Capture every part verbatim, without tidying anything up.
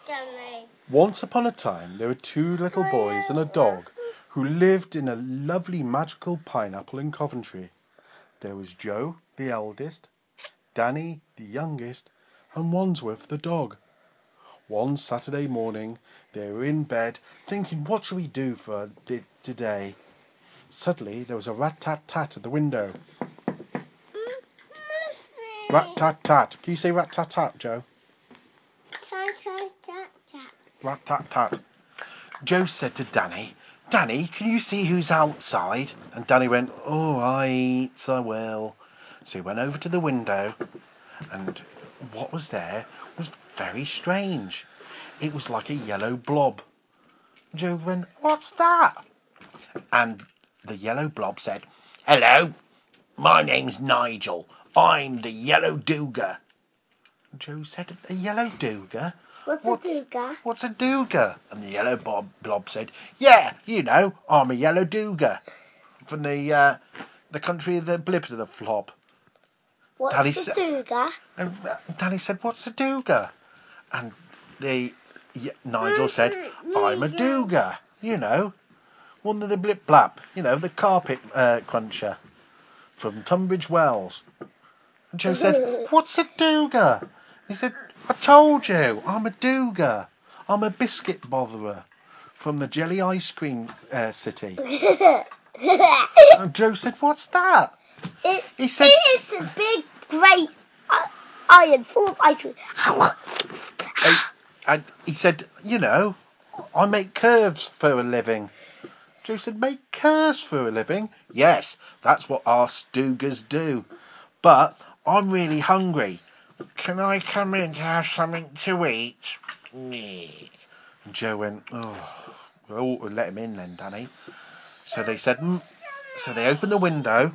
Once upon a time, there were two little boys and a dog who lived in a lovely magical pineapple in Coventry. There was Joe, the eldest, Danny, the youngest, and Wandsworth, the dog. One Saturday morning, they were in bed thinking, what shall we do for today? Suddenly, there was a rat-tat-tat at the window. Rat-tat-tat. Can you say rat-tat-tat, Joe? Rat-tat-tat. Joe said to Danny, Danny, can you see who's outside? And Danny went, all right, I will. So he went over to the window, and what was there was very strange. It was like a yellow blob. Joe went, what's that? And the yellow blob said, hello, my name's Nigel. I'm the Yellow Dooga. Joe said, a yellow dooga? What's, what's a dooga? What's a dooga? And the yellow blob, blob said, yeah, you know, I'm a yellow dooga. From the uh, the country of the blib to the flop. What's Danny a sa- dooga? And Danny said, what's a dooga? And the y- Nigel said, I'm a dooga. You know, one of the blip blap. You know, the carpet uh, cruncher from Tunbridge Wells. And Joe said, what's a dooga? He said, I told you, I'm a dooga. I'm a biscuit botherer from the jelly ice cream uh, city. And Joe said, what's that? It's, he said, it's a big, great uh, iron full of ice cream. and, and he said, you know, I make curves for a living. Joe said, make curves for a living? Yes, that's what us doogas do. But I'm really hungry. Can I come in to have something to eat? And Joe went, oh, we'll let him in then, Danny. So they said, mm. So they opened the window,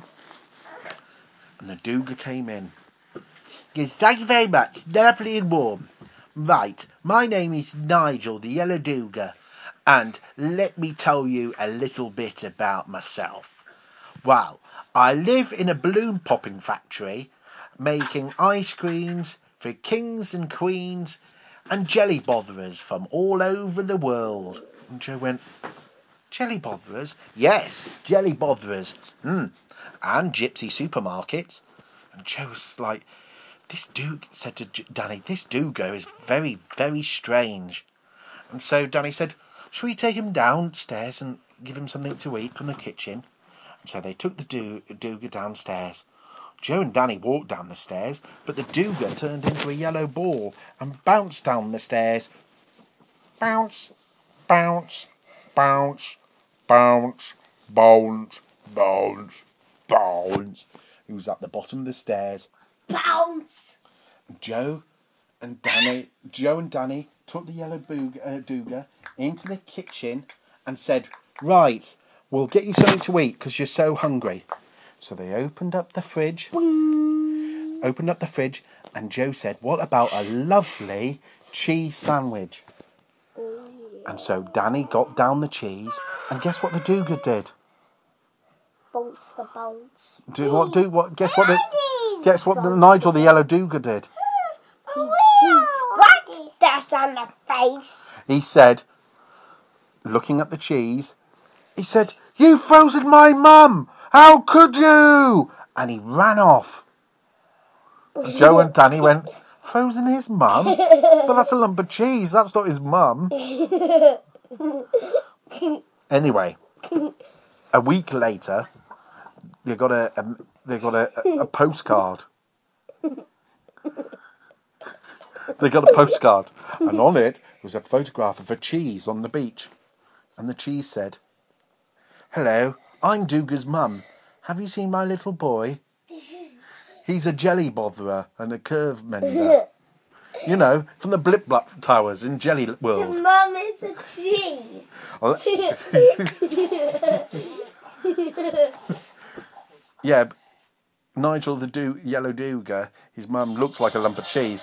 and the dooga came in. Yes, thank you very much. Lovely and warm. Right, my name is Nigel, the Yellow Dooga, and let me tell you a little bit about myself. Well, I live in a balloon popping factory, making ice creams for kings and queens and jelly botherers from all over the world. And Joe went, jelly botherers? Yes, jelly botherers. Mm. And gypsy supermarkets. And Joe was like, this Dooga, said to Danny, this Dooga is very, very strange. And so Danny said, shall we take him downstairs and give him something to eat from the kitchen? And so they took the do- Dooga downstairs. Joe and Danny walked down the stairs, but the Dooga turned into a yellow ball and bounced down the stairs. Bounce, bounce, bounce, bounce, bounce, bounce, bounce. He was at the bottom of the stairs. Bounce! Joe and Danny, Joe and Danny took the yellow boog, uh, Dooga into the kitchen and said, right, we'll get you something to eat because you're so hungry. So they opened up the fridge, Boing. opened up the fridge, and Joe said, what about a lovely cheese sandwich? Oh. And so Danny got down the cheese, and guess what the Dooga did? Bounce the bounce. Do what? Do what? Guess what? The, guess what? The Nigel, the Yellow Dooga, did. What's that on the face? He said, looking at the cheese, he said, "You've frozen my mum! How could you?" And he ran off. Joe and Danny went, "Frozen his mum? But that's a lump of cheese. That's not his mum." Anyway, a week later, they got a, a they got a, a postcard. They got a postcard, and on it was a photograph of a cheese on the beach, and the cheese said, "Hello, I'm Dooga's mum. Have you seen my little boy? He's a jelly botherer and a curve mender. You know, from the Blip Blap Towers in Jelly World." The mum is a cheese. Yeah, Nigel the do- Yellow Dooga, his mum looks like a lump of cheese.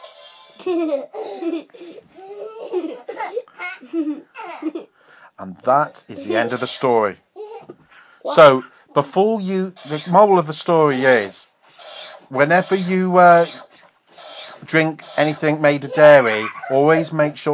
And that is the end of the story. What? So, before you... The moral of the story is, whenever you uh, drink anything made of dairy, always make sure